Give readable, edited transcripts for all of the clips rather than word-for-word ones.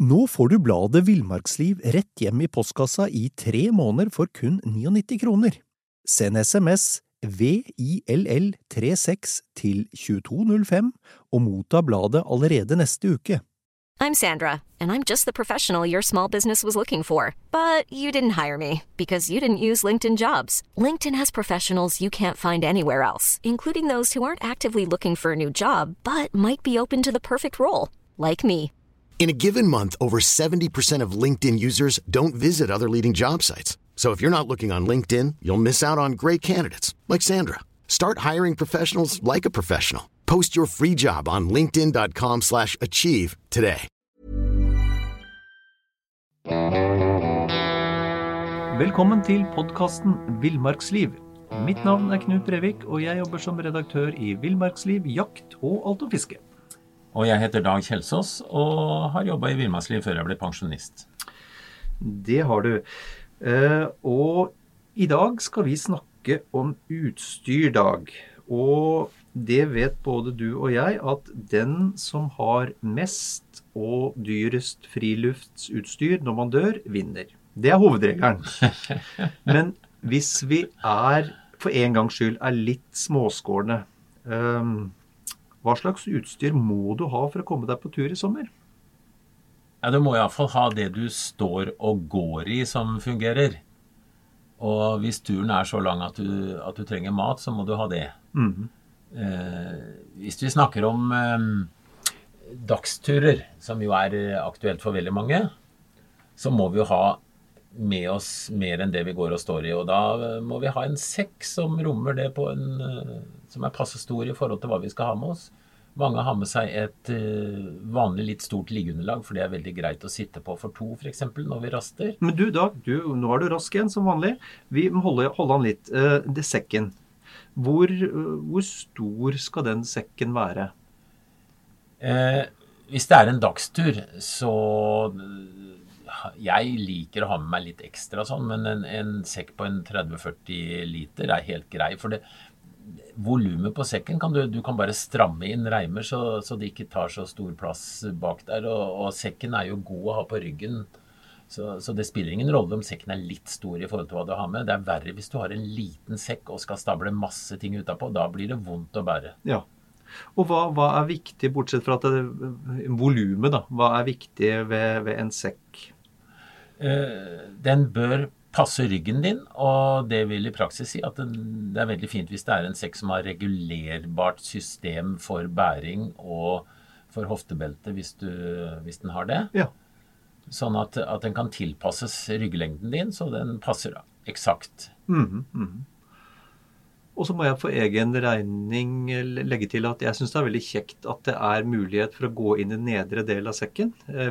Nå får du bladet Villmarksliv rett hjem I postkassa I 3 måneder for kun 99 kroner. Send SMS VILL36 til 2205 og motta bladet allerede neste uke. I'm Sandra, and I'm just the professional your small business was looking for. But you didn't hire me because you didn't use LinkedIn Jobs. LinkedIn has professionals you can't find anywhere else, including those who aren't actively looking for a new job, but might be open to the perfect role, like me. In a given month, over 70% of LinkedIn users don't visit other leading job sites. So if you're not looking on LinkedIn, you'll miss out on great candidates like Sandra. Start hiring professionals like a professional. Post your free job on linkedin.com/achieve today. Velkommen til podcasten Villmarksliv. Mitt navn Knut Brevik, og jeg jobber som redaktør I Villmarksliv, jakt og alt om fiske. Og jeg heter Dag Kjelsås, og har jobbet I Villmarksliv før jeg ble pensjonist. Det har du. Og I dag skal vi snakke om utstyrdag. Og det vet både du og jeg at den som har mest og dyrest friluftsutstyr når man dør, vinner. Det hovedregelen. Men hvis vi for en gangs skyld litt småskårne, hva slags utstyr må du ha for å komme deg på tur I sommer? Ja, du må I hvert fall ha det du står og går I som fungerer. Og hvis turen så lang at du trenger mat, så må du ha det. Hvis vi snakker om dagsturer, som jo aktuelt for veldig mange, så må vi jo ha med oss mer enn det vi går og står I, og da må vi ha en sekk som rommer det på som passe stor I forhold til hva vi skal ha med oss. Mange har med seg et vanlig litt stort liggeunderlag, for det veldig greit å sitte på for 2, for eksempel, når vi raster. Men du, Dag, nå du rask igjen som vanlig. Vi må holde han litt. Det sekken. Hvor stor skal den sekken være? Hvis det en dagstur, så jeg liker å ha med meg litt ekstra sånn, men en sekk på 30-40 liter helt grei, for volumet på sekken du kan bare stramme inn reimer så det ikke tar så stor plass bak der, og sekken jo god å ha på ryggen, så det spiller ingen rolle om sekken litt stor I forhold til hva du har med. Det verre hvis du har en liten sekk og skal stable masse ting utenpå, da blir det vondt å bære. Ja. Og hva viktig, bortsett fra at volumet da, hva viktig ved en sekk? Den bør passe ryggen din, og det vil I praksis si at det veldig fint hvis det en sekk som har regulerbart system for bæring og for hoftebelte hvis den har det. Ja. Sånn at den kan tilpasses rygglengden din, så den passer eksakt. Og så må jeg for egen regning legge til at jeg synes det veldig kjekt at det mulighet for å gå inn I nedre del av sekken,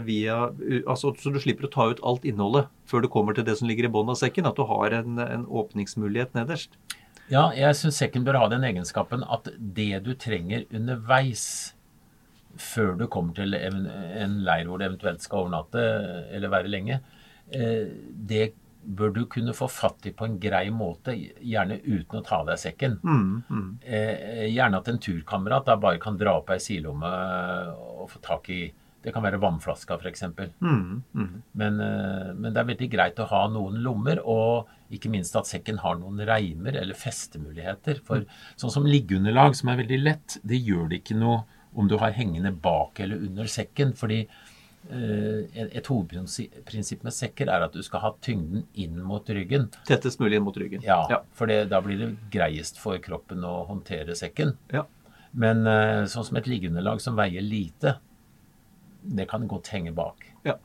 så du slipper å ta ut alt innholdet før du kommer til det som ligger I bånd av sekken, at du har en åpningsmulighet nederst. Ja, jeg synes sekken bør ha den egenskapen at det du trenger underveis, før du kommer til en leir hvor du eventuelt skal overnatte eller være lenge, det bør du kunne få fatt I på en grei måte, gjerne uten å ta deg sekken. Gjerne at en turkamerat da bare kan dra opp en silomme og få tak I, det kan være vannflaska for eksempel. Men det veldig greit å ha noen lommer, og ikke minst at sekken har noen reimer eller festemuligheter. For sånn som liggeunderlag, som veldig lett, det gjør det ikke noe om du har hengende bak eller under sekken, fordi et hovedprinsipp med sekker at du skal ha tyngden inn mot ryggen. Tettest mulig inn mot ryggen. Ja. For da blir det greiest for kroppen å håndtere sekken. Ja. Men sånn som et liggeunderlag som veier lite, det kan godt henge bak. Ja.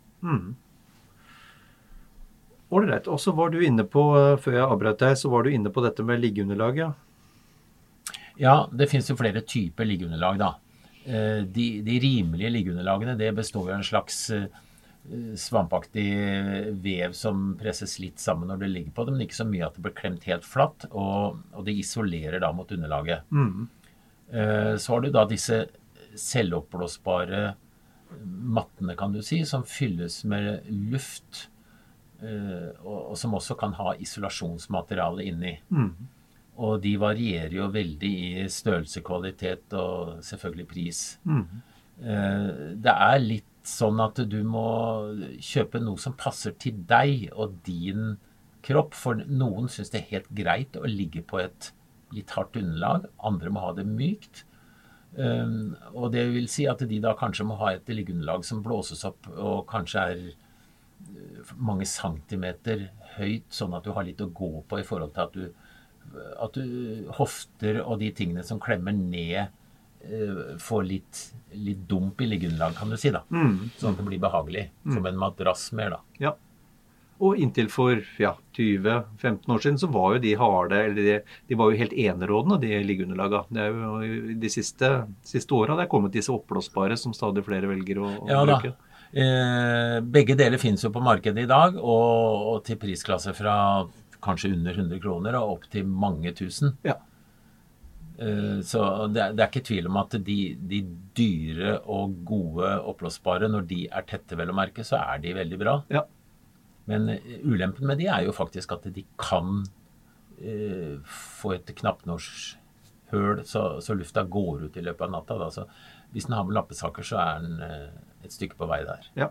Alright, og så var du inne på, før jeg avbrøt deg, så var du inne på dette med liggeunderlag, ja. Ja, det finnes jo flere typer liggeunderlag da. De rimelige liggeunderlagene, det består av en slags svampaktig vev som presses litt sammen når det ligger på dem, men ikke så mye at det blir klemt helt flatt, og det isolerer da mot underlaget. Så har du da disse selvoppblåsbare mattene, kan du si, som fylles med luft, og som også kan ha isolasjonsmateriale inni. Og de varierer jo veldig I størrelse, kvalitet og selvfølgelig pris. Det litt sånn at du må kjøpe noe som passer til deg og din kropp, for noen synes det helt greit å ligge på et litt hardt underlag, andre må ha det mykt, og det vil si at de da kanskje må ha et liggeunderlag som blåses opp og kanskje mange centimeter høyt, sånn at du har litt å gå på i forhold til at du hofter og de tingene som klemmer ned får litt dump i liggeunderlag, kan du si da. Sånn at det blir behagelig, som en madrass mer da. Ja. Og inntil for 20-15 år siden så var jo de harde, eller de var jo helt enerådende, de liggeunderlagene. Det jo de siste årene det kommet disse oppblåsbare som stadig flere velger å bruke. Begge deler finnes jo på markedet i dag, og til prisklasse fra kanskje under 100 kroner og opp til mange tusen. Ja. Så det ikke tvil om at de dyre og gode oppblåsbare, når de tette vel å merke, så de veldig bra. Ja. Men ulempen med de jo faktisk at de kan få et knappnålshøl, så lufta går ut i løpet av natta. Da. Så hvis den har med lappesaker, så den et stykke på vei der. Ja.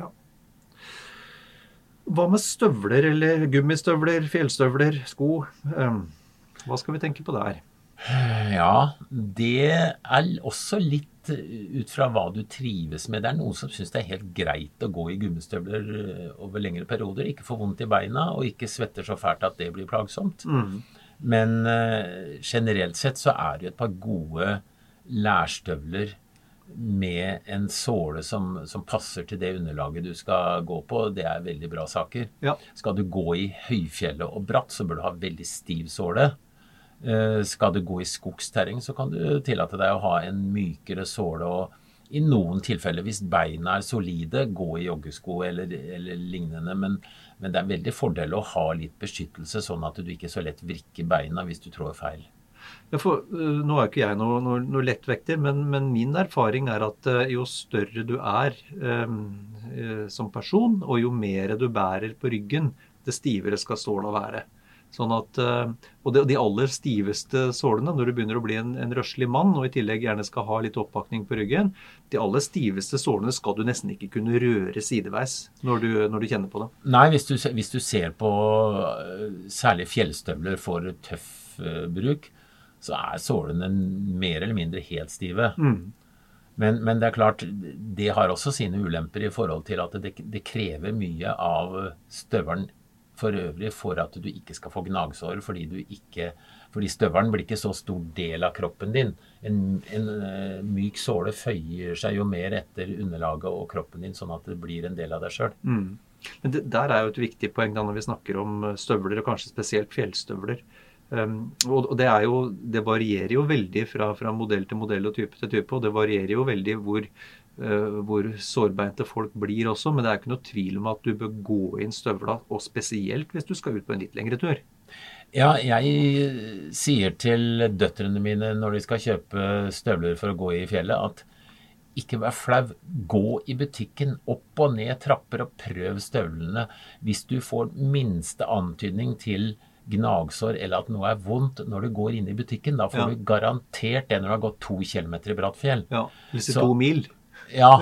Hva med støvler, eller gummistøvler, fjellstøvler, sko? Hva skal vi tenke på der? Ja, det også litt ut fra hva du trives med. Det noen som synes det helt greit å gå i gummistøvler over lengre perioder, ikke få vondt i beina, og ikke svetter så fælt at det blir plagsomt. Men generelt sett så det jo et par gode lærstøvler med en såle som passer til det underlaget du skal gå på. Det veldig bra saker. Ja. Skal du gå i høyfjellet og bratt, så bør du ha veldig stiv såle. Skal du gå i skogsterreng, så kan du tillate deg å ha en mykere såle, og i noen tilfeller, hvis beina solide, gå i joggesko eller lignende, men det veldig fordel å ha litt beskyttelse, sånn at du ikke så lett vrikker beina hvis du trår feil. Ja, for nå ikke jeg noe lettvekter, men min erfaring at jo større du som person, og jo mer du bærer på ryggen, det stivere skal såla være. Sånn at, og de aller stiveste sålene, når du begynner å bli en røslig mann, og i tillegg gjerne skal ha litt oppakning på ryggen, de aller stiveste sålene skal du nesten ikke kunne røre sideveis når du kjenner på det. Nei, hvis du ser på særlig fjellstøvler for tøff bruk, så sålene mer eller mindre helt stive. Men det klart, det har også sine ulemper i forhold til at det krever mye av støvelen for øvrig for at du ikke skal få gnagsår, fordi støvelen blir ikke så stor del av kroppen din. En myk såle føyer seg jo mer etter underlaget og kroppen din, sånn at det blir en del av deg selv. Men der jo et viktig poeng da når vi snakker om støvler, og kanskje spesielt fjellstøvler. Og det varierer jo veldig fra modell til modell og type til type, og det varierer jo veldig hvor sårbeinte folk blir også, men det ikke noe tvil om at du bør gå inn støvla, og spesielt hvis du skal ut på en litt lengre tur. Ja, jeg sier til døtrene mine når de skal kjøpe støvler for å gå i fjellet, at ikke vær flau, gå i butikken, opp og ned trapper og prøv støvlene. Hvis du får minste antydning til gnagsår eller at noe vondt når du går inn i butikken, da får du garantert det når du har gått 2 kilometer i bratt fjell. Ja, eller 2 mil. Ja.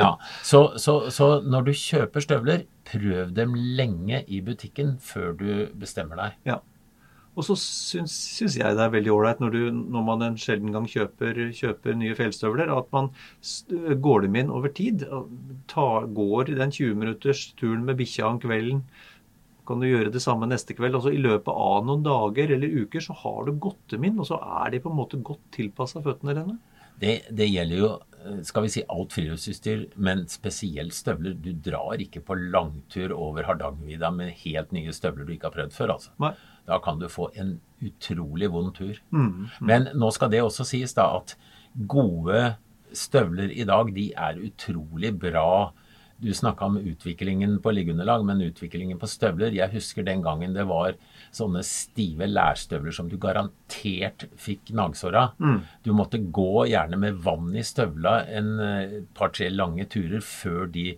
Så når du kjøper støvler, prøv dem lenge i butikken før du bestemmer deg. Ja. Og så synes jeg det veldig ordentlig når man en sjelden gang kjøper nye fjellstøvler, at man går dem inn over tid, går den 20 minutters turen med bikkja om kvelden, kan du gjøre det samme neste kveld. Altså i løpet av noen dager eller uker så har du gått dem inn, og så de på en måte godt tilpasset føttene dine. Det gjelder jo, skal vi si, alt friluftsutstyr, men spesielt støvler. Du drar ikke på langtur over Hardangervidda med helt nye støvler du ikke har prøvd før, altså. Nei. Da kan du få en utrolig vond tur. Men nå skal det også sies da at gode støvler i dag, de utrolig bra. Du snakket om utviklingen på liggeunderlag, men utviklingen på støvler, jeg husker den gangen det var sånne stive lærstøvler som du garantert fikk gnagsår av. Du måtte gå gjerne med vann i støvla en par-tre lange turer før de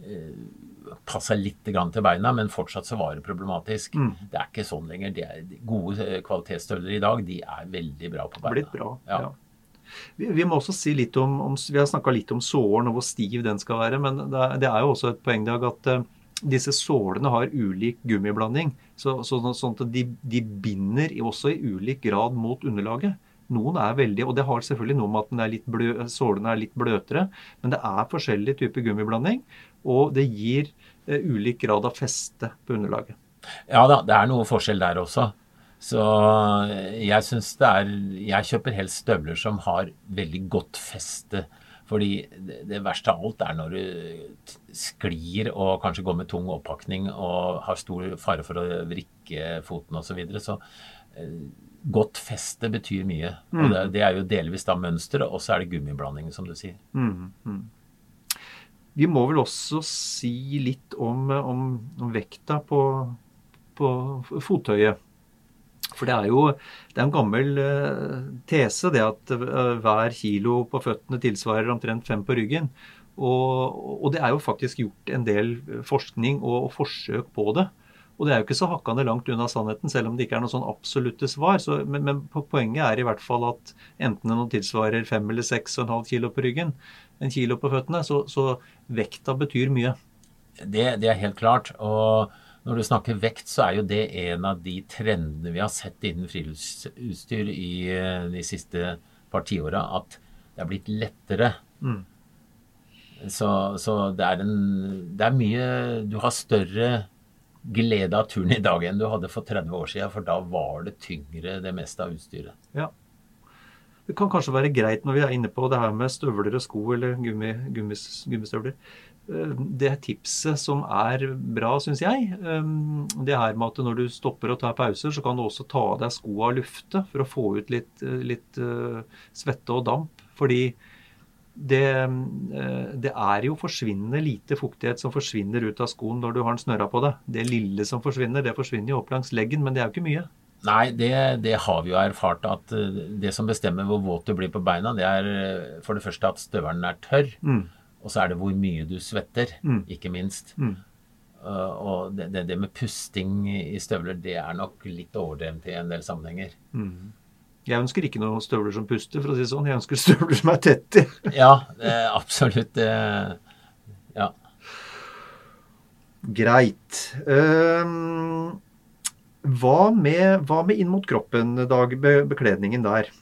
passet litt grann til beina, men fortsatt så var det problematisk. Det ikke sånn lenger. De gode kvalitetsstøvler i dag, de veldig bra på beina. Blitt bra, ja. Vi må også si litt om vi har snakket litt om sålen og hvor stiv den skal være, men det er jo også et poeng Dag, at disse sålene har ulik gummiblanding, sånn at de binder også i ulik grad mot underlaget. Noen er veldig, og det har selvfølgelig noe med at sålene er litt bløtere, men det er forskjellig type gummiblanding, og det gir ulik grad av feste på underlaget. Ja da, det er noe forskjell der også. Så jeg synes jeg kjøper helst støvler som har veldig godt feste, fordi det verste av alt når du sklir og kanskje går med tung oppakning og har stor fare for å vrikke foten og så videre, så godt feste betyr mye. Og det er jo delvis da mønsteret, og så er det gummiblandingen som du sier. Vi må vel også si litt om vekta på fottøyet. For det er en gammel tese det at hver kilo på føttene tilsvarer omtrent 5 på ryggen. Og det er jo faktisk gjort en del forskning og forsøk på det. Og det er jo ikke så hakkende langt unna sannheten, selv om det ikke er noe sånn absolutte svar. Men poenget er i hvert fall at enten det tilsvarer 5 eller 6,5 kilo på ryggen, 1 kilo på føttene, så vekta betyr mye. Det er helt klart, og når du snakker vekt, så er jo det en av de trendene vi har sett innen friluftsutstyr i de siste par tiårene, at det er blitt lettere. Så det er mye, du har større glede av turen i dag enn du hadde for 30 år siden, for da var det tyngre det meste av utstyret. Ja. Det kan kanskje være greit når vi er inne på det her med støvler og sko eller gummistøvler. Det tipset som er bra, synes jeg, det her med at når du stopper og tar pauser, så kan du også ta av deg skoene og lufte for å få ut litt svette og damp, fordi det er jo forsvinnende lite fuktighet som forsvinner ut av skoen når du har den snørra på deg. Det lille som forsvinner, det forsvinner jo opp langs leggen, men det er jo ikke mye. Nei, det har vi jo erfart, at det som bestemmer hvor våt du blir på beina, det er for det første at støvelen er tørr, og så er det hvor mye du svetter, ikke minst. Og det med pusting i støvler, det er nok litt overdrevet i en del sammenhenger. Jeg ønsker ikke noen støvler som puster, for å si sånn. Jeg ønsker støvler som er tette. Ja, absolutt. Ja. Greit. Hva med inn mot kroppen, Dag, bekledningen der?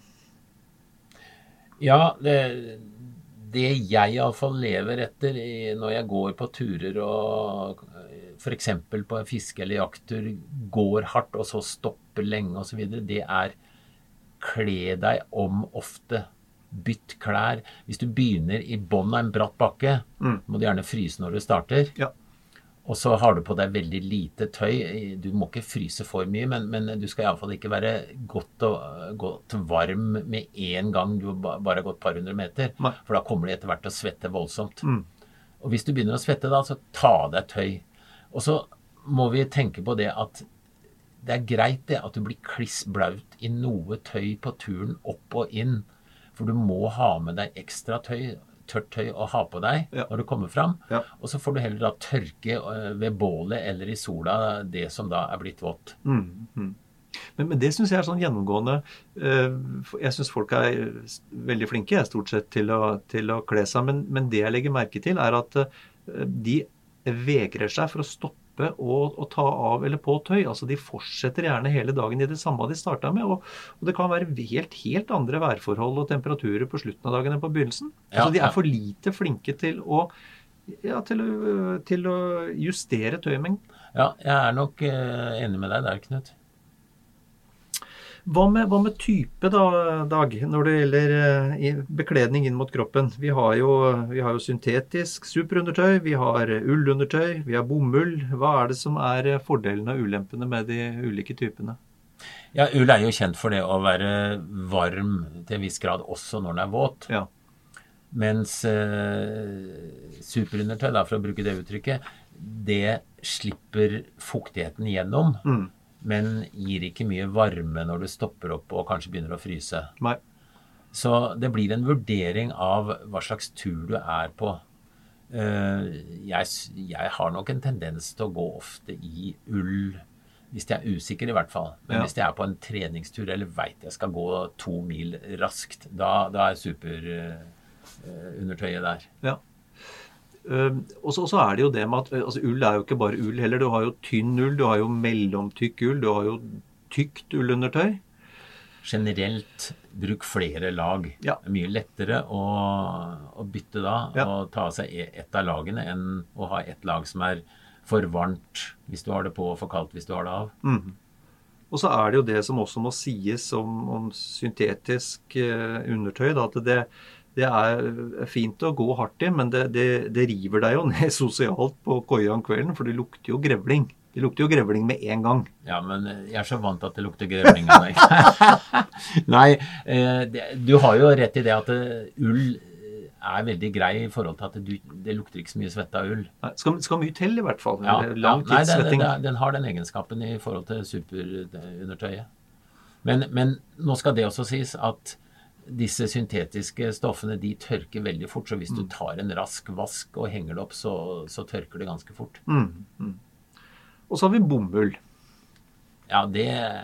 Ja, det jeg i alle fall lever etter når jeg går på turer og for eksempel på en fiske- eller jakttur går hardt og så stopper lenge og så videre, det er kle deg om ofte, bytt klær. Hvis du begynner i bunnen av en bratt bakke, må du gjerne fryse når du starter. Ja. Og så har du på deg veldig lite tøy. Du må ikke fryse for mye, men du skal i alle fall ikke være godt varm med en gang du bare har gått et par hundre meter. Nei. For da kommer du etter hvert til å svette voldsomt. Og hvis du begynner å svette da, så ta deg tøy. Og så må vi tenke på det at det er greit det at du blir kliss blaut i noe tøy på turen opp og inn. For du må ha med deg ekstra tøy, tørt tøy å ha på deg når du kommer fram. Ja. Og så får du heller da tørke ved bålet eller i sola det som da er blitt vått. Men det synes jeg er sånn gjennomgående. Jeg synes folk er veldig flinke, stort sett, til å kle seg. Men det jeg legger merke til er at de vegrer seg for å stoppe og ta av eller på tøy. Altså de fortsetter gjerne hele dagen i det samme de startet med, og det kan være helt andre værforhold og temperaturer på slutten av dagen enn på begynnelsen. Ja, altså de er for lite flinke til å justere tøymengden. Ja, jeg er nok enig med deg der, Knut. Hva med type da, Dag, når det gjelder bekledning inn mot kroppen? Vi har jo syntetisk superundertøy, vi har ullundertøy, vi har bomull. Hva er det som er fordelene og ulempene med de ulike typene? Ja, ull er jo kjent for det å være varm til en viss grad også når den er våt. Ja. Mens superundertøy, da, for å bruke det uttrykket, det slipper fuktigheten gjennom. Men gir ikke mye varme når du stopper opp og kanskje begynner å fryse. Nei. Så det blir en vurdering av hva slags tur du er på. Jeg har nok en tendens til å gå ofte i ull Hvis jeg usikker i hvert fall. Men hvis jeg på en treningstur eller vet jeg skal gå 2 mil raskt, da superundertøyet der. Ja. Og så det jo det med at altså, ull jo ikke bare ull heller. Du har jo tynn ull, du har jo mellomtykk ull, du har jo tykt ullundertøy. Generelt bruk flere lag. Det mye lettere å bytte da, og ta av seg ett av lagene, enn å ha ett lag som for varmt hvis du har det på, og for kaldt hvis du har det av. Og så det jo det som også må sies om syntetisk undertøy, da, at det fint å gå hardt i, men det river deg jo ned sosialt på koia om kvelden, for det lukter jo grevling. Det lukter jo grevling med en gang. Ja, men jeg så vant at det lukter grevling av meg. Nei, du har jo rett i det at ull veldig grei i forhold til at det lukter ikke så mye svett av ull. Nei, skal mye til i hvert fall. Lang tidssvetting. Den har den egenskapen i forhold til superundertøyet. Men nå skal det også sies at disse syntetiske stoffene, de tørker veldig fort, så hvis du tar en rask vask og henger det opp, så tørker det ganske fort. Og så har vi bomull. Ja, det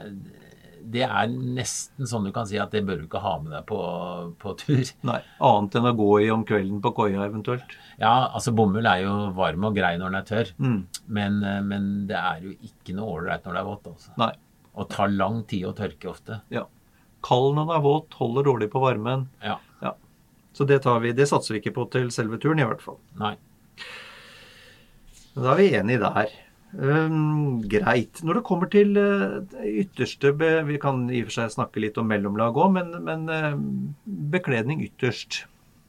nesten sånn du kan si at det bør du ikke ha med deg på tur. Nei, annet enn å gå i om kvelden på koia eventuelt. Ja, altså bomull jo varm og grei når den tørr, men det jo ikke noe ålreit når det vått. Altså. Nei. Og tar lang tid å tørke ofte. Ja. Kald når den våt, holder dårlig på varmen. Ja. Så det satser vi ikke på til selve turen i hvert fall. Nei. Da vi enige der. Greit. Når det kommer til ytterste, vi kan i og for seg snakke litt om mellomlag også, men bekledning ytterst.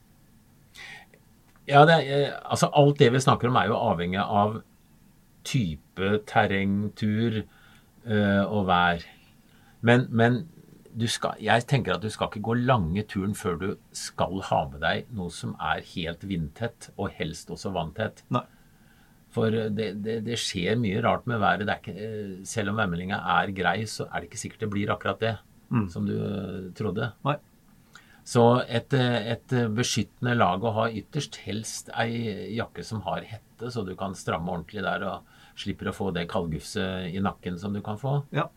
Ja, altså alt det vi snakker om jo avhengig av type terrengtur og vær. Men jeg tenker at du skal ikke gå lange turen før du skal ha med deg noe som helt vindtett, og helst også vanntett. Nei. For det skjer mye rart med været. Selv om værmeldingen grei, så det ikke sikkert det blir akkurat det som du trodde. Nei. Så et beskyttende lag å ha ytterst, helst ei jakke som har hette, så du kan stramme ordentlig der og slipper å få det kaldgufset i nakken som du kan få. Ja.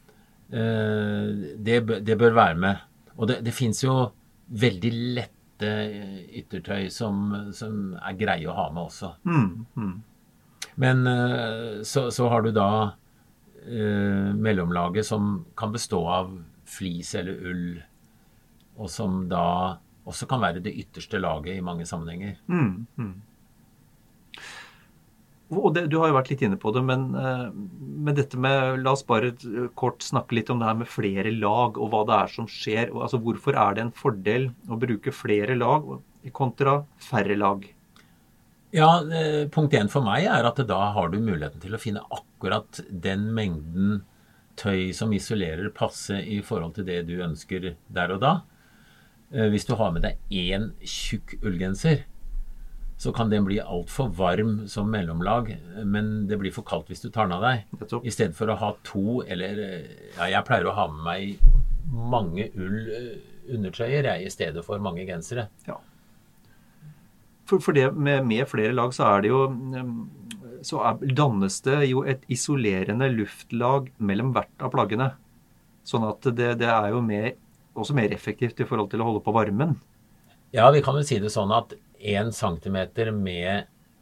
Det bør være med. Og det finnes jo veldig lette yttertøy som greie å ha med også. Men så har du da mellomlaget som kan bestå av flis eller ull, og som da også kan være det ytterste laget i mange sammenhenger. Og du har jo vært litt inne på det, men dette med, la oss bare kort snakke litt om det her med flere lag, og hva det som skjer. Altså, hvorfor det en fordel å bruke flere lag kontra færre lag? Ja, punkt 1 for meg at da har du muligheten til å finne akkurat den mengden tøy som isolerer passe i forhold til det du ønsker der og da. Hvis du har med deg en tjukk ullgenser, så kan den bli alt for varm som mellomlag, men det blir for kaldt hvis du tar den av deg. I stedet for å ha 2, eller jeg pleier å ha med meg mange undertøyer i stedet for mange gensere. Ja. For det med flere lag så det jo, så dannes det jo et isolerende luftlag mellom hvert av plaggene. Sånn at det jo også mer effektivt i forhold til å holde på varmen. Ja, vi kan jo si det sånn at 1 centimeter med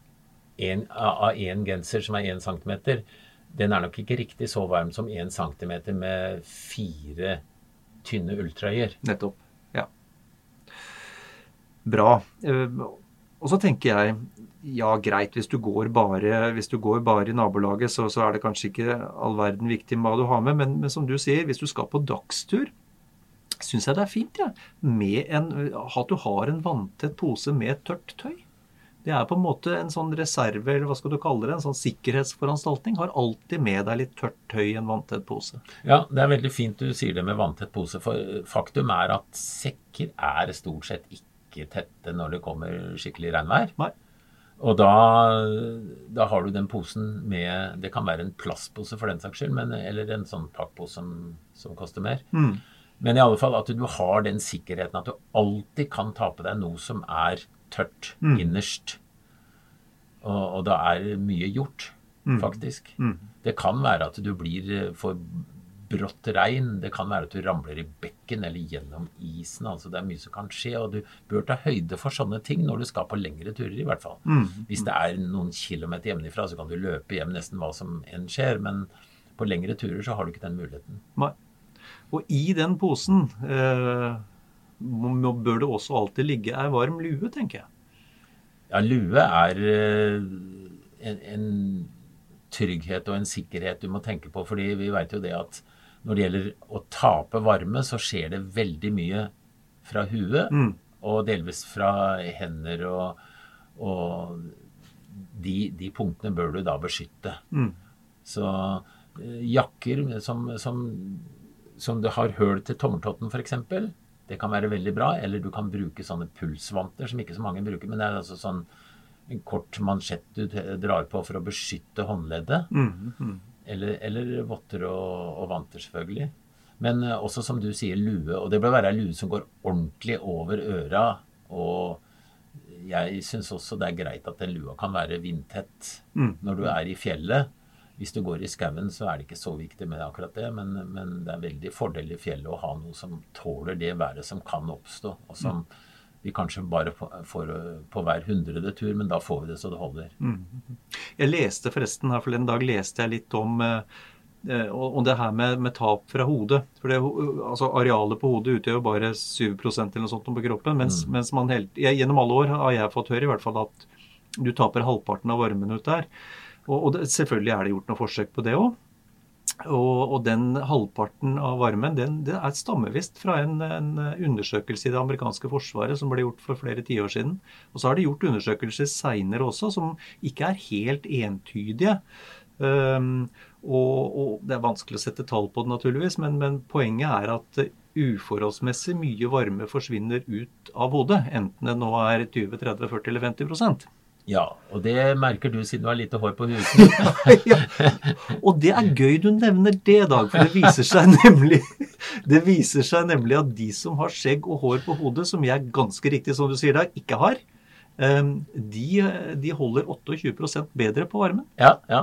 en genser som 1 centimeter, den nok ikke riktig så varm som 1 centimeter med 4 tynne ulltrøyer. Nettopp, ja. Bra. Og så tenker jeg, ja greit, hvis du går bare i nabolaget, så det kanskje ikke all verden viktig med hva du har med, men som du sier, hvis du skal på dagstur, synes jeg det fint, ja. At du har en vanntett pose med tørt tøy. Det på en måte en sånn reserve, eller hva skal du kalle det, en sånn sikkerhetsforanstaltning. Har alltid med deg litt tørt tøy i en vanntett pose. Ja, det veldig fint du sier det med vanntett pose, for faktum at sekker stort sett ikke tette når det kommer skikkelig regnvær. Nei. Og da har du den posen med, det kan være en plastpose for den saks skyld, eller en sånn pakkpose som koster mer. Men i alle fall at du har den sikkerheten at du alltid kan ta på deg noe som tørt innerst. Og da mye gjort. faktisk. Det kan være at du blir for brått regn, det kan være at du ramler i bekken eller gjennom isen, altså det mye som kan skje, og du bør ta høyde for sånne ting når du skal på lengre turer i hvert fall. Hvis det noen kilometer hjemmefra, så kan du løpe hjem nesten hva som enn skjer, men på lengre turer så har du ikke den muligheten. Nei. Og i den posen bør det også alltid ligge en varm lue, tenker jeg. Ja, lue en trygghet og en sikkerhet du må tenke på, fordi vi vet jo det at når det gjelder å tape varme, så skjer det veldig mye fra huet, og delvis fra hender, og de punktene bør du da beskytte. Så jakker som du har høl til tommeltotten for eksempel, det kan være veldig bra, eller du kan bruke sånne pulsvanter som ikke så mange bruker, men det altså sånn en kort mansjett du drar på for å beskytte håndleddet, eller votter og vanter selvfølgelig. Men også som du sier, lue, og det bør være en lue som går ordentlig over øra, og jeg synes også det greit at den lua kan være vindtett når du i fjellet. Hvis du går i skauen, så det ikke så viktig med akkurat det, men det veldig fordel i fjellet å ha noe som tåler det været som kan oppstå, og som vi kanskje bare får på hver 100. tur, men da får vi det så det holder. Jeg leste forresten her forleden dag, leste jeg litt om det her med tap fra hodet. For altså arealet på hodet utgjør jo bare 7% eller noe sånt på kroppen, mens gjennom alle år har jeg fått høre i hvert fall at du taper halvparten av varmen ut der. Og selvfølgelig det gjort noe forsøk på det også. Og den halvparten av varmen, det stammer fra en undersøkelse i det amerikanske forsvaret som ble gjort for flere tiår siden. Og så har de gjort undersøkelser senere også, som ikke helt entydige. Og det vanskelig å sette tall på det naturligvis, men poenget at uforholdsmessig mye varme forsvinner ut av hodet, enten det nå 20, 30, 40 eller 50%. Ja, og det merker du siden du har lite hår på hudet. Ja, og det gøy du nevner det, Dag, for det viser seg nemlig at de som har skjegg og hår på hodet, som jeg ganske riktig, som du sier der, ikke har, de holder 28% bedre på varmen. Ja.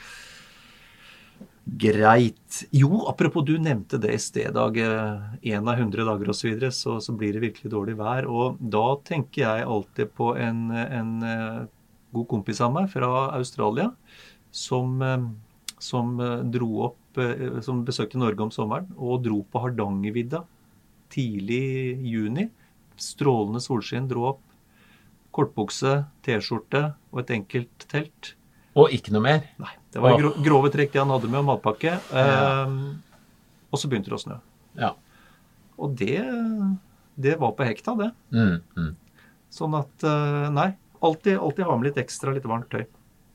Greit. Jo, apropos du nevnte det i sted, Dag, 1 av 100 dager og så videre, så blir det virkelig dårlig vær, og da tenker jeg alltid på en god kompis av meg fra Australia, som dro opp, som besøkte Norge om sommeren, og dro på Hardangervidda tidlig i juni, strålende solskinn, dro opp, kortbukse, t-skjorte og et enkelt telt. Og ikke noe mer? Nei, det var grove trekk det han hadde med og matpakke, og så begynte det å snø. Ja. Og det var på hekta, det. Sånn at, nei, alltid ha med litt ekstra, litt varmt tøy.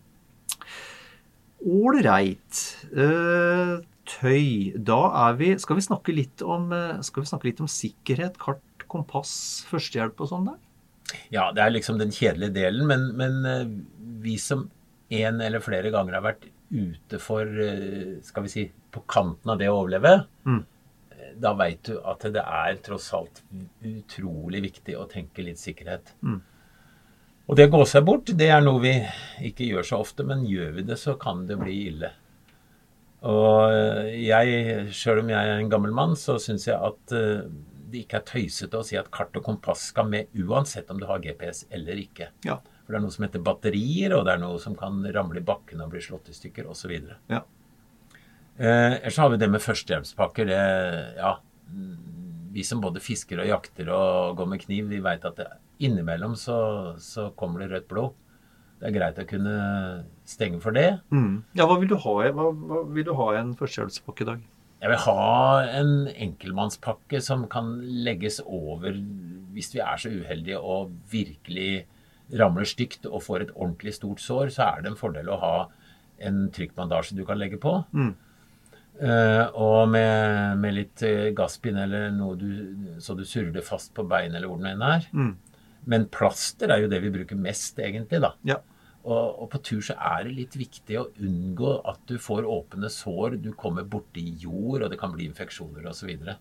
Ålreit. Tøy. Da skal vi snakke litt om sikkerhet, kart, kompass, førstehjelp og sånn der? Ja, det liksom den kjedelige delen, men vi som en eller flere ganger har vært ute for, skal vi si, på kanten av det å overleve, da vet du at det tross alt utrolig viktig å tenke litt sikkerhet. Og det å gå seg bort, det noe vi ikke gjør så ofte, men gjør vi det, så kan det bli ille. Og selv om jeg en gammel mann, så synes jeg at det ikke tøysete å si at kart og kompass skal med, uansett om du har GPS eller ikke. Ja. For det noe som heter batterier, og det noe som kan ramle i bakken og bli slått i stykker, og så videre. Ja. Ellers så har vi det med førstehjelpspakker. Vi som både fisker og jakter og går med kniv, vi vet at innimellom så kommer det rødt blod. Det greit å kunne stenge for det. Ja, hva vil du ha? Hva vil du ha i en førstehjelpspakke i dag? Jeg vil ha en enkeltmannspakke som kan legges over hvis vi så uheldige og virkelig ramler stygt og får et ordentlig stort sår, så det en fordel å ha en trykkbandasje du kan legge på. Og med litt gasspinn eller noe så du surrer det fast på bein eller hvor den Men plaster jo det vi bruker mest egentlig da. Ja. Og på tur så det litt viktig å unngå at du får åpne sår, du kommer borti jord, og det kan bli infeksjoner og så videre.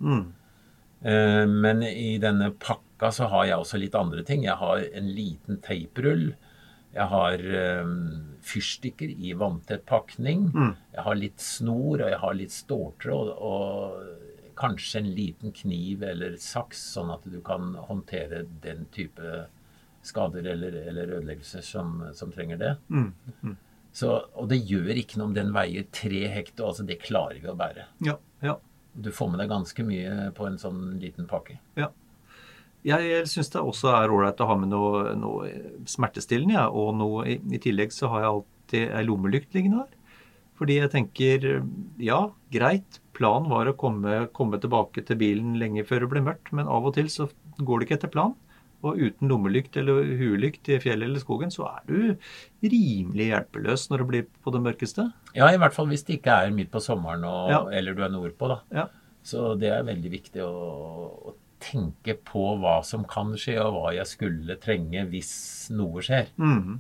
Men i denne pakka så har jeg også litt andre ting. Jeg har en liten teiprull Jeg har fyrstikker i vanntett pakning. Jeg har litt snor, og jeg har litt ståltråd, og kanskje en liten kniv eller saks, sånn at du kan håndtere den type skader eller ødeleggelser som trenger det. Så, og det gjør ikke noe om den veier 3 hekto, altså det klarer vi å bære. Ja. Du får med deg ganske mye på en sånn liten pakke. Ja. Jeg synes det også ålreit å ha med noe smertestillende, ja. Og i tillegg så har jeg alltid en lommelykt liggende her. Fordi jeg tenker, ja, greit, planen var å komme tilbake til bilen lenge før det ble mørkt, men av og til så går det ikke etter plan. Og uten lommelykt eller huelykt i fjellet eller skogen, så du rimelig hjelpeløs når det blir på det mørkeste. Ja, i hvert fall hvis det ikke midt på sommeren, eller du nordpå da. Ja. Så det veldig viktig å tenke på hva som kan skje, og hva jeg skulle trenge hvis noe skjer.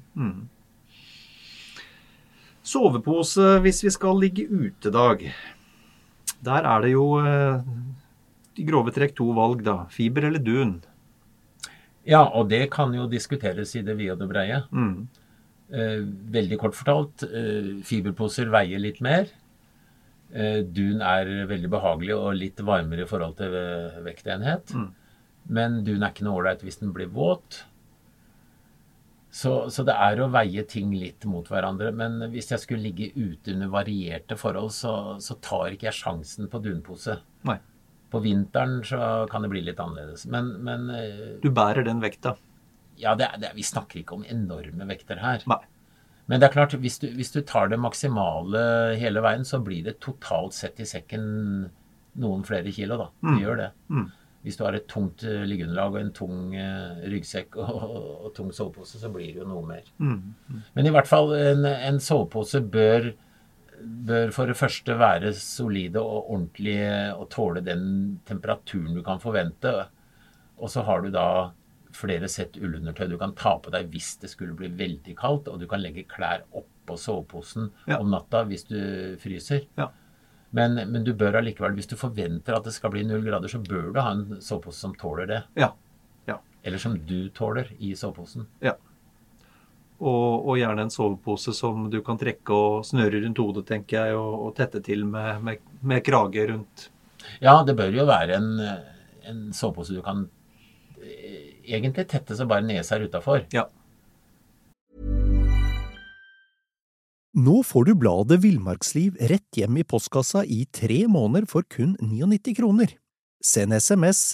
Sovepose hvis vi skal ligge utedag. Der det jo i grove trekk 2 valg da. Fiber eller dun? Ja, og det kan jo diskuteres i det vide og det breie. Veldig kort fortalt, fiberposer veier litt mer. Dun veldig behagelig og litt varmere i forhold til vektenhet. Men dun ikke noe ålreit hvis den blir våt. Så det å veie ting litt mot hverandre. Men hvis jeg skulle ligge ute under varierte forhold, så tar ikke jeg sjansen på dunpose. Nei. På vinteren så kan det bli litt annerledes. Men du bærer den vekta? Ja, vi snakker ikke om enorme vekter her. Nei. Men det klart, hvis du tar det maksimale hele veien, så blir det totalt sett i sekken noen flere kilo da. Det gjør det. Hvis du har et tungt liggeunderlag og en tung ryggsekk og tung sovepose, så blir det jo noe mer. Men i hvert fall en sovepose bør for det første være solide og ordentlig og tåle den temperaturen du kan forvente. Og så har du da flere sett ullundertøy du kan ta på deg hvis det skulle bli veldig kaldt, og du kan legge klær opp på soveposen om natta hvis du fryser. Ja. Men du bør allikevel, hvis du forventer at det skal bli 0 grader, så bør du ha en sovepose som tåler det. Ja. Eller som du tåler i soveposen. Ja. Og gjerne en sovepose som du kan trekke og snøre rundt hodet, tenker jeg, og tette til med krage rundt. Ja, det bør jo være en sovepose du kan egentlig tette så bare nesa utenfor. Ja. Nå får du bladet Villmarksliv rett hjem i postkassa i 3 måneder for kun 99 kroner. Send SMS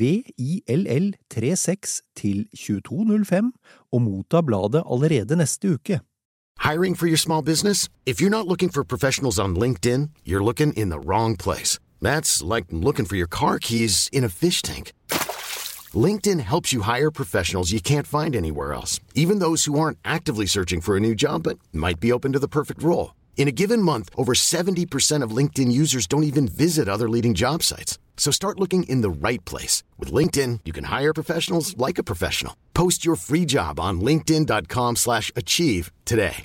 VILL36 til 2205 og motta bladet allerede neste uke. Hiring for your small business? If you're not looking for professionals on LinkedIn, you're looking in the wrong place. That's like looking for your car keys in a fish tank. LinkedIn helps you hire professionals you can't find anywhere else, even those who aren't actively searching for a new job but might be open to the perfect role. In a given month, over 70% of LinkedIn users don't even visit other leading job sites. So start looking in the right place. With LinkedIn, you can hire professionals like a professional. Post your free job on linkedin.com/achieve today.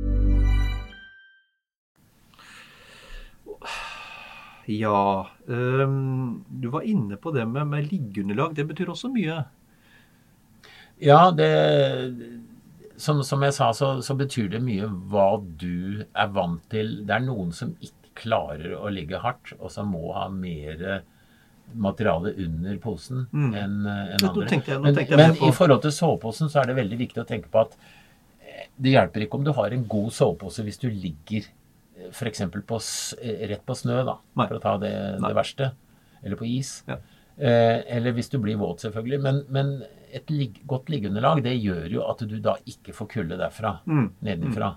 Ja, du var inne på det med liggeunderlag. Det betyr også mye. Ja, som jeg sa, så betyr det mye hva du vant til. Det noen som ikke klarer å ligge hardt, og som må ha mer materiale under posen enn andre. Men i forhold til soveposen så det veldig viktig å tenke på at det hjelper ikke om du har en god sovepose hvis du ligger for eksempel rett på snø da, for å ta det verste, eller på is. Ja. Eller hvis du blir våt selvfølgelig, men et godt liggeunderlag, det gjør jo at du da ikke får kulde derfra, nedenfra.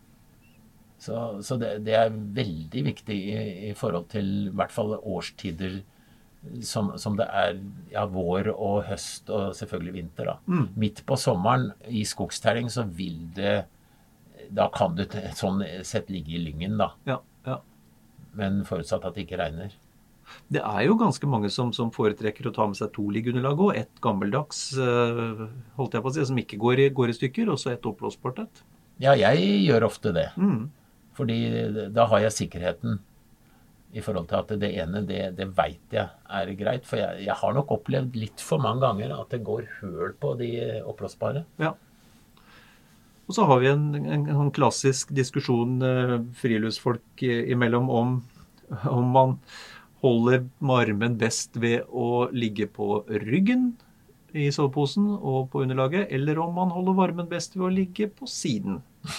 Så det veldig viktig i forhold til i hvert fall årstider som det vår og høst og selvfølgelig vinter da. Midt på sommeren i skogsterreng så vil det, da kan du sånn sett ligge i lyngen da. Ja. Men forutsatt at det ikke regner. Det jo ganske mange som foretrekker å ta med seg 2 liggeunderlag og et gammeldags, holdt jeg på å si, som ikke går i stykker, og så et oppblåsbart et. Ja, jeg gjør ofte det. Fordi da har jeg sikkerheten i forhold til at det ene, det vet jeg greit. For jeg har nok opplevd litt for mange ganger at det går høl på de oppblåsbare. Ja. Og så har vi en klassisk diskusjon friluftsfolk imellom om man holder armen best ved å ligge på ryggen i soveposen og på underlaget, eller om man holder varmen best ved å ligge på siden.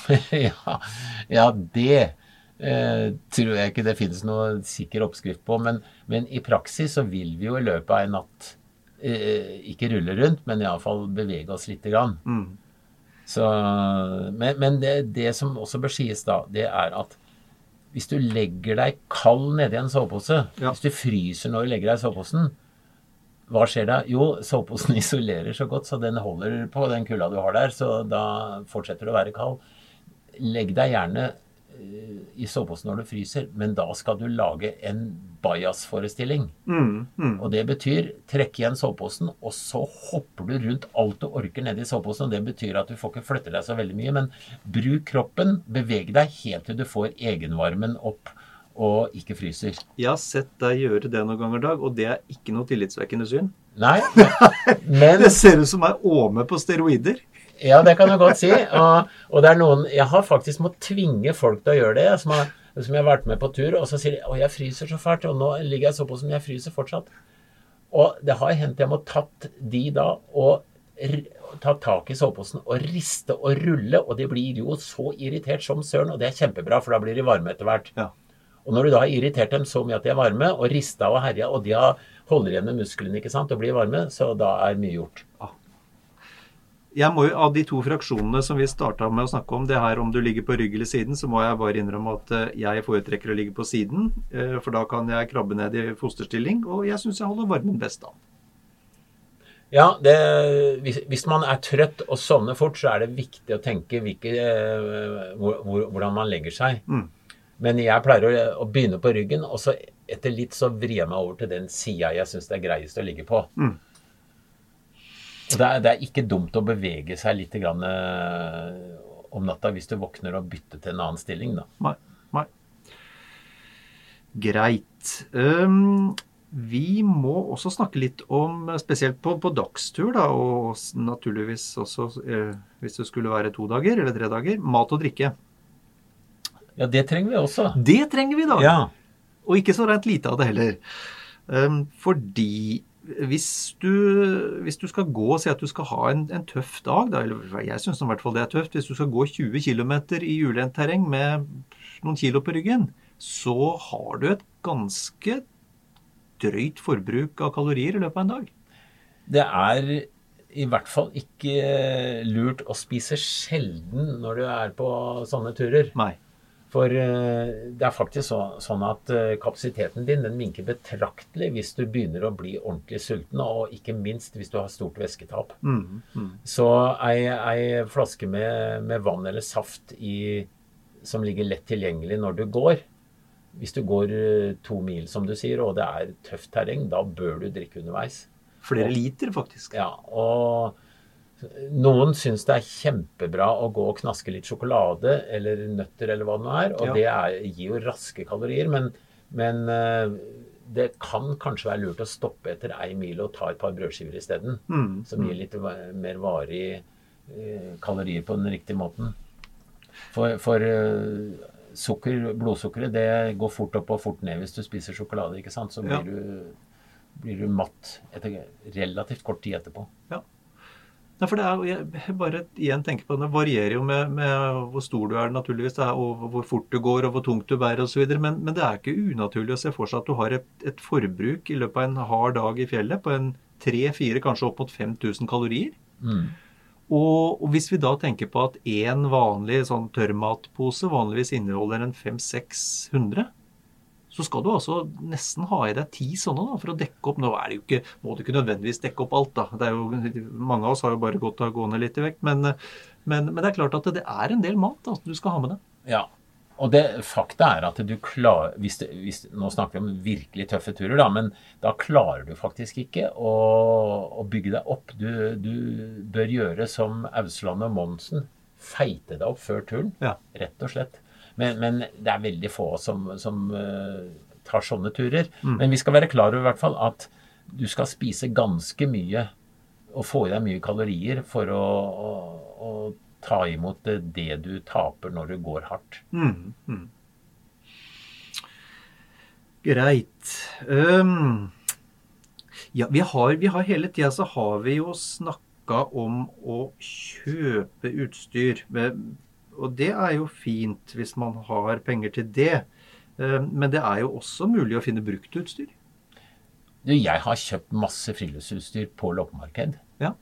Ja, det tror jeg ikke det finnes noe sikker oppskrift på, men i praksis så vil vi jo i løpet av en natt ikke rulle rundt, men i alle fall bevege oss litt grann. Så, men det som også bør sies da, det er at hvis du legger deg kald nede i en sovepose, hvis du fryser når du legger deg i soveposen, hva skjer da? Jo, soveposen isolerer så godt, så den holder på den kulda du har der, så da fortsetter du å være kald. Legg deg gjerne i soveposen når du fryser, men da skal du lage en bias-forestilling. Og det betyr, trekk igjen soveposen, og så hopper du rundt alt du orker ned i soveposen, og det betyr at du får ikke flytte deg så veldig mye, men bruk kroppen, beveg deg helt til du får egenvarmen opp, og ikke fryser. Jeg har sett deg gjøre det noen ganger, Dag, og det er ikke noe tillitsvekkende syn. Nei, men det ser ut som åme på steroider. Ja, det kan du godt si. Og det er noen, jeg har faktisk måttet tvinge folk til å gjøre det, som jeg har vært med på tur, og så sier de, jeg fryser så fælt, og nå ligger jeg så på som jeg fryser fortsatt. Og det har hendt jeg må tatt de da, og ta tak i soveposen og riste og rulle, og de blir jo så irritert som søren, og det er kjempebra, for da blir de varme etter hvert. Ja. Og når du da har irritert dem så mye at de er varme, og ristet og herjet, og de holder igjen med musklene, ikke sant, og blir varme, så da er mye gjort. Jeg må jo, av de 2 fraksjonene som vi startet med å snakke om, det her om du ligger på rygg eller siden, så må jeg bare innrømme at jeg foretrekker å ligge på siden, for da kan jeg krabbe ned i fosterstilling, og jeg synes jeg holder varmen best da. Ja, hvis man er trøtt og sovner fort, så er det viktig å tenke hvordan man legger seg. Men jeg pleier å begynne på ryggen, og så etter litt så vrir jeg meg over til den siden jeg synes det er greiest å ligge på. Og det er ikke dumt å bevege seg litt grann om natta hvis du våkner og bytter til en annen stilling da. Nei. Greit. Vi må også snakke litt om, spesielt på dagstur da, og naturligvis også hvis det skulle være 2 dager eller 3 dager, mat og drikke. Ja, det trenger vi også. Det trenger vi da. Ja. Og ikke så rent lite av det heller. Fordi hvis du skal gå og si at du skal ha en tøff dag, da, eller jeg synes i hvert fall det er tøft, hvis du skal gå 20 kilometer i ulendt terreng med noen kilo på ryggen, så har du et ganske drøyt forbruk av kalorier i løpet av en dag. Det er i hvert fall ikke lurt å spise sjelden når du er på sånne turer. Nei. For det er faktisk sånn at kapasiteten din, den minker betraktelig hvis du begynner å bli ordentlig sulten, og ikke minst hvis du har stort væsketap. Så ei flaske med vann eller saft som ligger lett tilgjengelig når du går. Hvis du går 2 mil, som du sier, og det er tøft terreng, da bør du drikke underveis. Flere liter, faktisk. Ja, og noen synes det er kjempebra å gå og knaske litt sjokolade eller nøtter eller hva det er, og det gir jo raske kalorier, men det kan kanskje være lurt å stoppe etter 1 mil og ta et par brødskiver i stedet, som gir litt mer varig kalorier på den riktige måten. For blodsukkeret, det går fort opp og fort ned hvis du spiser sjokolade, ikke sant? Så blir du matt etter relativt kort tid etterpå. Ja. Nei, for jeg bare igjen tenker på det varierer jo med hvor stor du er naturligvis, og hvor fort du går og hvor tungt du bærer og så videre, men det er ikke unaturlig å se for seg at du har et forbruk i løpet av en hard dag i fjellet på en 3-4, kanskje opp mot 5000 kalorier. Og hvis vi da tenker på at en vanlig sånn tørrmatpose vanligvis inneholder en 500-600, så skal du altså nesten ha i deg 10 sånne da, for å dekke opp. Nå må du ikke nødvendigvis dekke opp alt da. Mange av oss har jo bare gått og gående litt i vekt, men det er klart at det er en del mat da, du skal ha med deg. Ja, og fakta er at du klarer, nå snakker vi om virkelig tøffe turer da, men da klarer du faktisk ikke å bygge deg opp. Du bør gjøre som Ausland og Monsen, feite deg opp før turen, rett og slett. Men det er veldig få som tar sånne turer. Men vi skal være klar over i hvert fall at du skal spise ganske mye og få i deg mye kalorier for å ta imot det du taper når du går hardt. Greit. Ja, vi har hele tiden så har vi jo snakket om å kjøpe utstyr, og det jo fint hvis man har penger til det, men det jo også mulig å finne brukt utstyr. Jeg har kjøpt masse friluftsutstyr på loppemarked. Ja.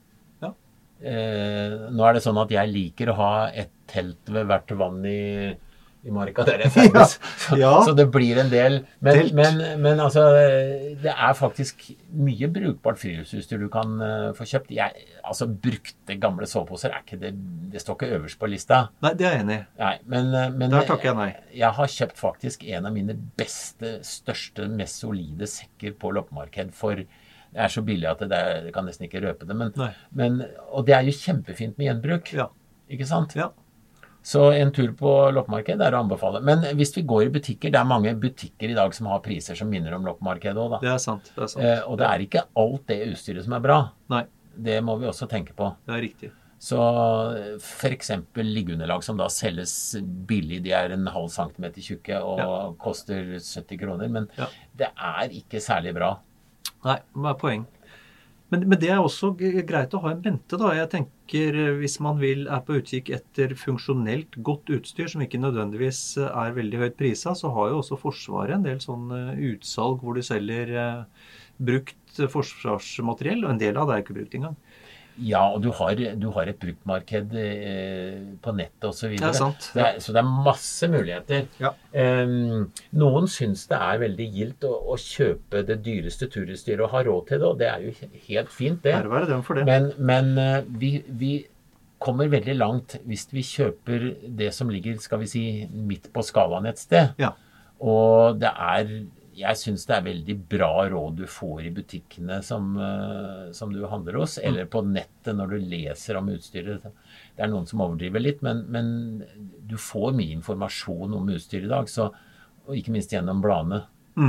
Nå det sånn at jeg liker å ha et telt ved hvert vann i marka der jeg ferdes. Så det blir en del. Men altså, det faktisk mye brukbart friluftsutstyr du kan få kjøpt. Altså, brukte gamle soveposer ikke det. Det står ikke øverst på lista. Nei, det jeg enig i. Nei, men der takker jeg nei. Jeg har kjøpt faktisk en av mine beste, største, mest solide sekker på loppemarked for det så billig at det kan nesten ikke røpe det. Og det jo kjempefint med gjenbruk. Ja. Ikke sant? Ja. Så en tur på loppemarked å anbefale. Men hvis vi går i butikker, det mange butikker i dag som har priser som minner om loppemarkedet også, da. Det sant. Og det ikke alt det utstyret som bra. Nei. Det må vi også tenke på. Det riktig. Så for eksempel liggeunderlag som da selges billig, de en halv centimeter tjukke og koster 70 kroner, men det ikke særlig bra. Nei, det poeng. Men det også greit å ha en mente da. Jeg tenker hvis man på utkikk etter funksjonelt godt utstyr som ikke nødvendigvis veldig høyt priset, så har jo også Forsvaret en del sånn utsalg hvor de selger brukt forsvarsmateriell, og en del av det ikke brukt engang. Ja, og du har et bruktmarked på nettet og så videre. Ja, sant. Så det masse muligheter. Ja. Noen synes det veldig gildt å kjøpe det dyreste turutstyret og ha råd til det, og det jo helt fint det. Være dem for det. Men vi kommer veldig langt hvis vi kjøper det som ligger, skal vi si, midt på skalaen et sted. Ja. Og det jeg synes det veldig bra råd du får i butikkene som du handler hos, eller på nettet når du leser om utstyret. Det noen som overdriver litt, men du får mye informasjon om utstyr i dag, og ikke minst gjennom bladene.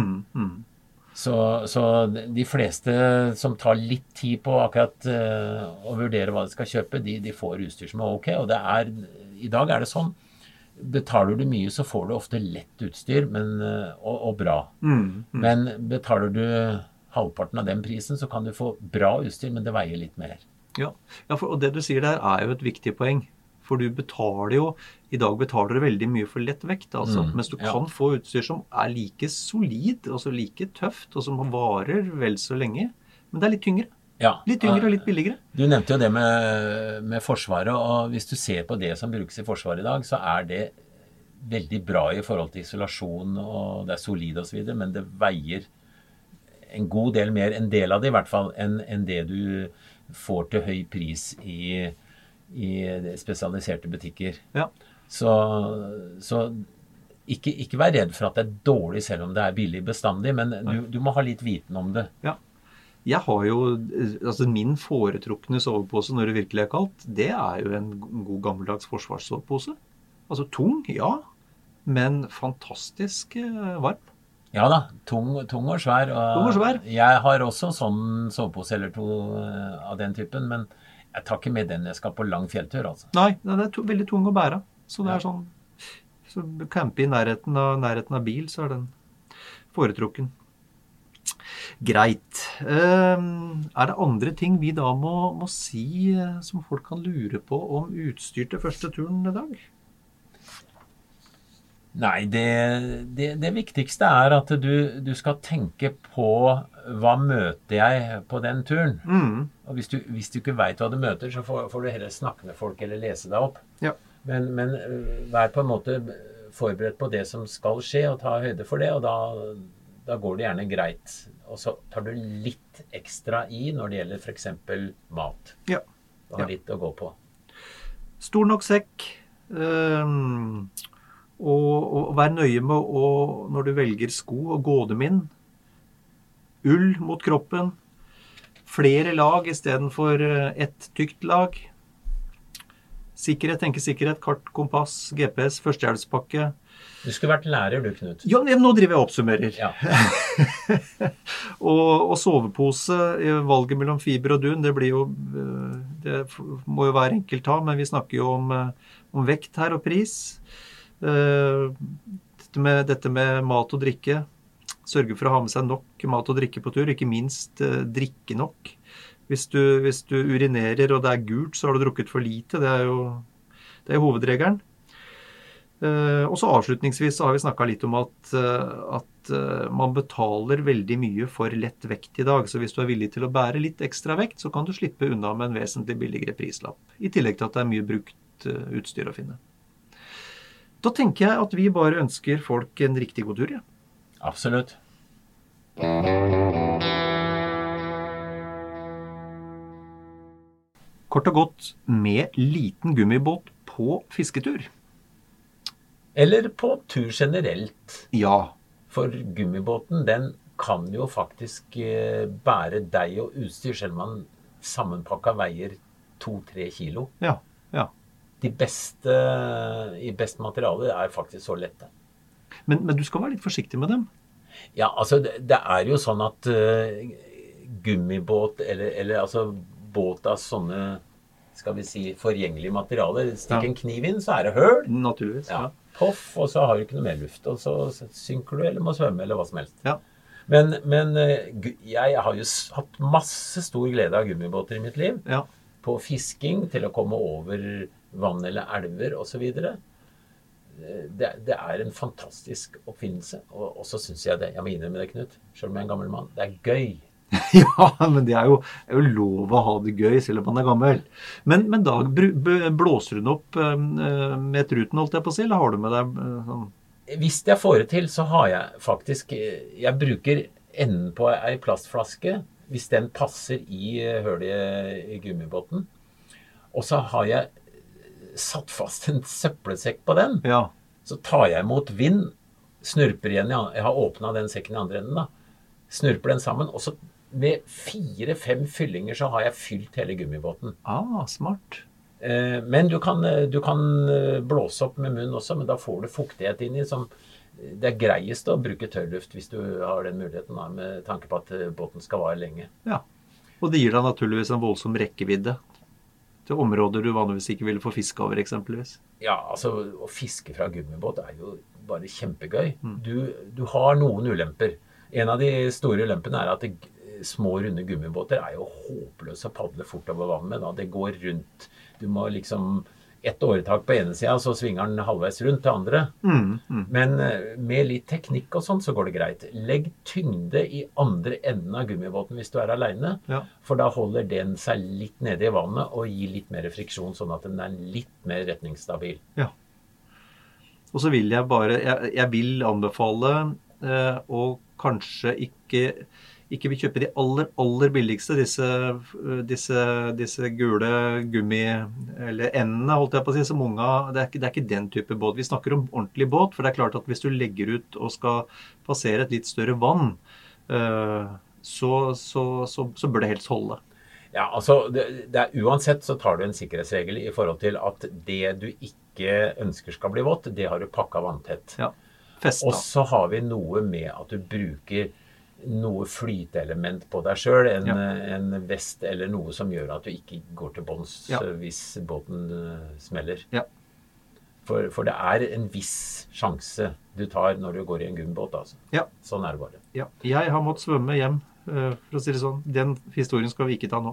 Så de fleste som tar litt tid på akkurat å vurdere hva de skal kjøpe, de får utstyr som ok, og i dag det sånn. Betaler du mye, så får du ofte lett utstyr, og bra. Men betaler du halvparten av den prisen, så kan du få bra utstyr, men det veier litt mer. Ja, og det du sier der jo et viktig poeng. For du betaler jo, i dag betaler du veldig mye for lett vekt, altså. Mens du kan få utstyr som like solid, altså like tøft, og som varer vel så lenge, men det litt tyngre. Ja, litt yngre og litt billigere. Du nevnte jo det med Forsvaret, og hvis du ser på det som brukes i Forsvaret i dag, så det veldig bra i forhold til isolasjon, og det solid og så videre, men det veier en god del mer, en del av det i hvert fall, enn det du får til høy pris i spesialiserte butikker. Ja. Så ikke vær redd for at det dårlig selv om det billig bestandig, men du må ha litt viten om det. Ja. Jeg har jo, altså min foretrukne sovepose når det virkelig kaldt, det jo en god gammeldags forsvarssovepose. Altså tung, ja, men fantastisk varm. Ja da, tung og svær. Tung og svær. Jeg har også sånn sovepose eller to av den typen, men jeg tar ikke med den jeg skal på lang fjelltur, altså. Nei, det veldig tung å bære. Så det sånn, så campe i nærheten av bil, så den foretrukken. Greit. Det andre ting vi da må si som folk kan lure på om utstyr til første turen i dag? Nei, det viktigste at du skal tenke på hva møter jeg på den turen. Og hvis du ikke vet hva du møter, så får du heller snakke med folk eller lese deg opp. Ja. Men vær på en måte forberedt på det som skal skje, og ta høyde for det, og da går det gjerne greit. Og så tar du litt ekstra i når det gjelder for eksempel mat. Ja. Du har litt å gå på. Stor nok sekk, og vær nøye med når du velger sko og gå dem inn. Ull mot kroppen. Flere lag i stedet for ett tykt lag. Sikkerhet, tenkesikkerhet, kart, kompass, GPS, førstehjelpspakke. Du skulle vært lærer, du, Knut. Ja, nå driver jeg og oppsummerer. Ja. og sovepose, valget mellom fiber og dun, det blir jo, det må jo være enkelt ta, men vi snakker jo om vekt her og pris. Dette med mat og drikke, sørge for å ha med seg nok mat og drikke på tur, ikke minst drikke nok. Hvis du urinerer og det er gult, så har du drukket for lite. Det er jo hovedregelen. Og så avslutningsvis så har vi snakket litt om at man betaler veldig mye for lett vekt i dag. Så hvis du er villig til å bære litt ekstra vekt, så kan du slippe unna med en vesentlig billigere prislapp. I tillegg til at det er mye brukt utstyr å finne. Da tenker jeg at vi bare ønsker folk en riktig god tur, ja. Absolutt. Kort og godt med liten gummibåt på fisketur. Eller på tur generelt. Ja. For gummibåten, den kan jo faktisk bære deg og utstyr, selv om man sammenpakket veier 2-3 kilo. Ja. De beste i best materiale er faktisk så lette. Men du skal være litt forsiktig med dem. Ja, altså det er jo sånn at gummibåt, eller altså båt av sånne, skal vi si, forgjengelige materialer. Stikk en kniv inn, så er det høl. Naturligvis, ja. Poff, og så har du ikke noe mer luft, og så synker du, eller må svømme, eller hva som helst. Ja. Men jeg har jo hatt masse stor glede av gummibåter i mitt liv. Ja. På fisking, til å komme over vann eller elver, og så videre. Det er en fantastisk oppfinnelse, og så synes jeg det, jeg må innrømme det, Knut, selv om jeg er en gammel mann, det er gøy. Ja, men det er jo lov å ha det gøy, selv om man er gammel. Men da blåser hun opp med truten, holdt jeg på å si, eller har du med deg sånn? Hvis jeg får det til, så har jeg faktisk, jeg bruker enden på en plastflaske, hvis den passer i hølet i gummibåten, og så har jeg satt fast en søppelsekk på den, så tar jeg imot vind, snurper igjen, jeg har åpnet den sekken i andre enden da, snurper den sammen, og så med 4-5 fyllinger så har jeg fylt hele gummibåten. Smart. Men du kan blåse opp med munnen også, men da får du fuktighet inn i som det er greiest å bruke tørrluft hvis du har den muligheten da, med tanke på at båten skal vare lenge. Ja, og det gir deg naturligvis en voldsom rekkevidde til områder du vanligvis ikke ville få fiske over eksempelvis. Ja, altså å fiske fra gummibåt er jo bare kjempegøy. Du har noen ulemper. En av de store ulempene er at små runde gummibåter er jo håpløse å padle fort over vann med. Da. Det går rundt. Du må liksom ett åretak på ene siden, så svinger den halvveis rundt til andre. Men med litt teknikk og sånn, så går det greit. Legg tyngde i andre enden av gummibåten hvis du er alene, for da holder den seg litt nede i vannet og gir litt mer friksjon, sånn at den er litt mer retningsstabil. Ja. Og så vil jeg vil anbefale og kanskje ikke vil kjøpe de aller billigste, disse gule gummi, eller endene, holdt jeg på å si, som unga, det er ikke den type båt. Vi snakker om ordentlig båt, for det er klart at hvis du legger ut og skal passere et litt større vann, så bør det helst holde. Ja, altså, uansett så tar du en sikkerhetsregel i forhold til at det du ikke ønsker skal bli vått, det har du pakket vanntett. Ja. Festa. Og så har vi noe med at du bruker noe flyteelement på deg selv, en vest eller noe som gjør at du ikke går til bånds hvis båten smeller. Ja. For det er en viss sjanse du tar når du går i en gummibåt, altså. Ja. Sånn er det bare. Ja. Jeg har måttet svømme hjem, for å si det sånn. Den historien skal vi ikke ta nå.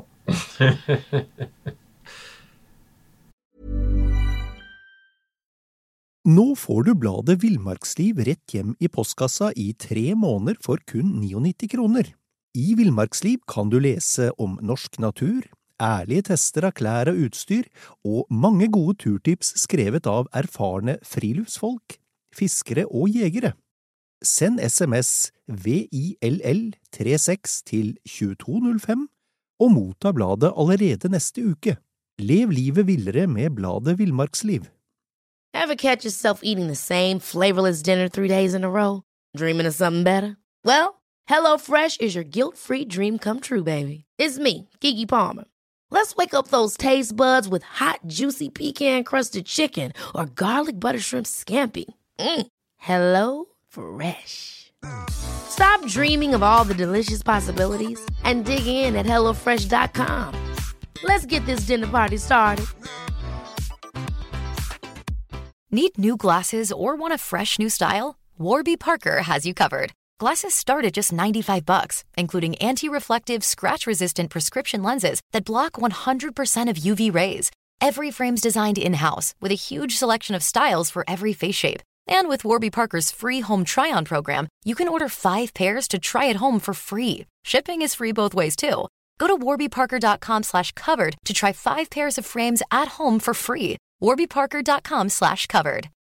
Nå får du bladet Villmarksliv rett hjem i postkassa i 3 måneder for kun 99 kroner. I Villmarksliv kan du lese om norsk natur, ærlige tester av klær og utstyr, og mange gode turtips skrevet av erfarne friluftsfolk, fiskere og jegere. Send SMS VILL36 til 2205 og motta bladet allerede neste uke. Lev livet villere med bladet Villmarksliv. Ever catch yourself eating the same flavorless dinner 3 days in a row? Dreaming of something better? Well, HelloFresh is your guilt-free dream come true, baby. It's me, Keke Palmer. Let's wake up those taste buds with hot, juicy pecan-crusted chicken or garlic butter shrimp scampi. Hello Fresh. Stop dreaming of all the delicious possibilities and dig in at HelloFresh.com. Let's get this dinner party started. Need new glasses or want a fresh new style? Warby Parker has you covered. Glasses start at just $95, including anti-reflective, scratch-resistant prescription lenses that block 100% of UV rays. Every frame's designed in-house with a huge selection of styles for every face shape. And with Warby Parker's free home try-on program, you can order 5 pairs to try at home for free. Shipping is free both ways, too. Go to warbyparker.com/covered to try 5 pairs of frames at home for free. warbyparker.com/covered.